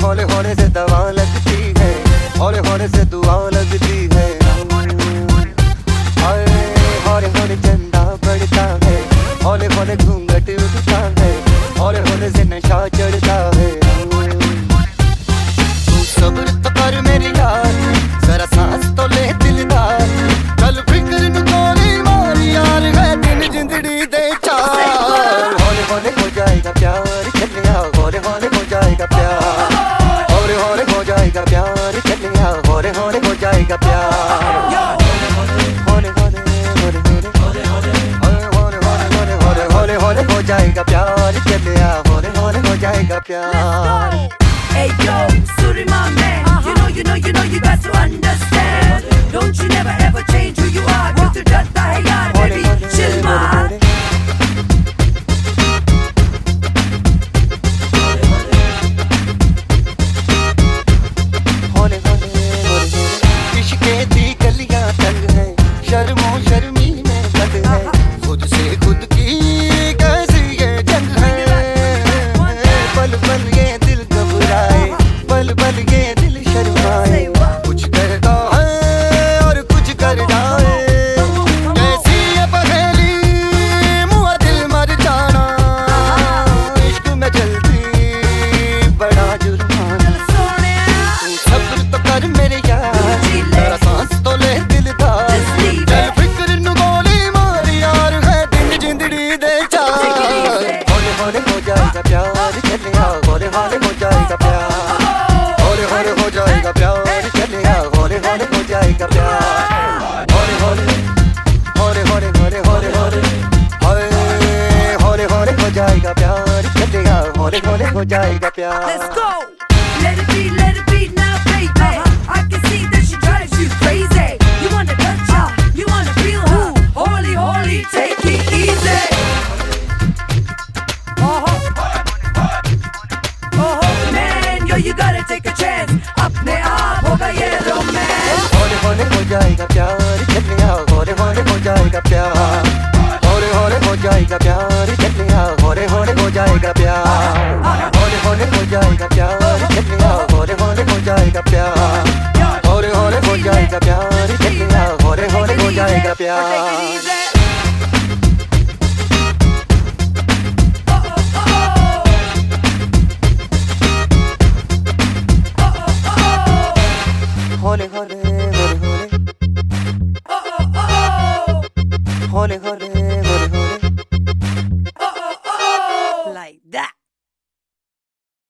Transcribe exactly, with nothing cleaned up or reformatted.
हौले हौले से दवा लगती है, हौले हौले से दुआ लगती है। हौले हौले चंदा बढ़ता है, हौले हौले घूंघट उठता है, हौले हौले से नशा चढ़ता है। तू सब्र तो कर मेरी यार, जरा सांस तो ले दिलदार, चल फिक्र न कोरी मार यार, है दिन जिंदड़ी दे चार। हौले हौले हो जाएगा प्यार चलिया, हौले हौले हो जाएगा प्यार, हौले हौले हो जाएगा प्यार चलिया, हौले हौले हो जाएगा प्यार। हौले हौले हौले हौले हौले हौले हौले हौले हौले हो जाएगा प्यार चलिया, हौले हौले हो जाएगा प्यार। Hey yo, Suri my man, you know, you know, you know, you got to understand. Don't you never ever change who you are. Give to that hai yaar, baby, chill man. हौले हौले हौले इश्क़ दी गलियां तंग है, शर्मो शर्मी में बंद है, खुद से खुद की कैसी ये जंग है। पल पल ये दिल घबराए, पल पल ये दिल शर्माए, कुछ करता है और कुछ कर जाए। कैसी ये पहेली मुआ दिल मर जाना, इश्क में जल्दी बड़ा जुर्माना। तू सब्र तो कर मेरे यार, जरा सांस तो ले दिलदार, चल फिक्र न गोली मार यार, है दिन जिंदड़ी दे चार। हौले हौले हो जाएगा प्यार चलिया, हौले हौले हो जाएगा प्यार, हौले हौले हो जाएगा प्यार चलिया, हौले हौले हो जाएगा प्यार। हौले हौले हौले हौले हौले हौले हौले हौले हौले हो जाएगा प्यार चलिया, हौले हौले हो जाएगा प्यार। Let's go. Let it be, let it be now, baby. I can see that she drives you crazy. You wanna touch her, you wanna feel her. Holy, holy, take it easy. Oh, oh, man, yo, you gotta take a chance. अपने आप होगा ये romance. हौले हौले हो जाएगा प्यार चलिया, हौले हौले हो जाएगा प्यार, हौले हौले हो जाएगा प्यार चलिया, हौले हौले हो जाएगा प्यार। हौले हौले हो जाएगा प्यार चलिया, हौले हौले हो जाएगा प्यार, हौले हौले हो जाएगा प्यार चलिया, हौले हौले हो जाएगा प्यार। हौले हौले हौले हौले हौले हौले